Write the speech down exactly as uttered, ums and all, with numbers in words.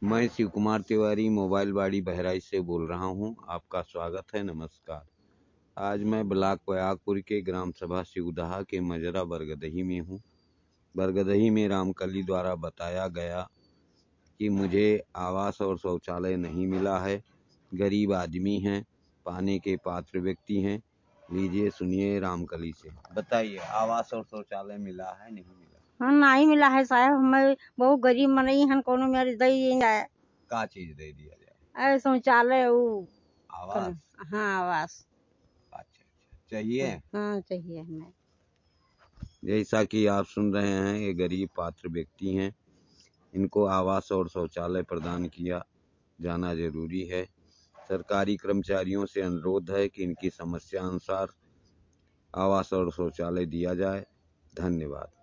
मैं शिव कुमार तिवारी मोबाइल बाड़ी बहराइच से बोल रहा हूं। आपका स्वागत है। नमस्कार। आज मैं ब्लॉक प्रयागपुर के ग्राम सभा शिवदहा के मजरा बरगदही में हूं। बरगदही में रामकली द्वारा बताया गया कि मुझे आवास और शौचालय नहीं मिला है। गरीब आदमी हैं, पाने के पात्र व्यक्ति हैं। लीजिए सुनिए रामकली से। बताइए, आवास और शौचालय मिला है नहीं मिला? हाँ, नहीं मिला है साहब। हमें बहुत गरीब मनई हन, कोनो मेरे दई जाए का चीज दे दिया जाए? ऐ शौचालय ऊ आवास? हाँ, आवास। अच्छा अच्छा, चाहिए। हाँ, चाहिए हमें। जैसा कि आप सुन रहे हैं, ये गरीब पात्र व्यक्ति हैं। इनको आवास और शौचालय प्रदान किया जाना जरूरी है। सरकारी कर्मचारियों से अनुरोध है कि इनकी समस्या अनुसार आवास और शौचालय दिया जाए। धन्यवाद।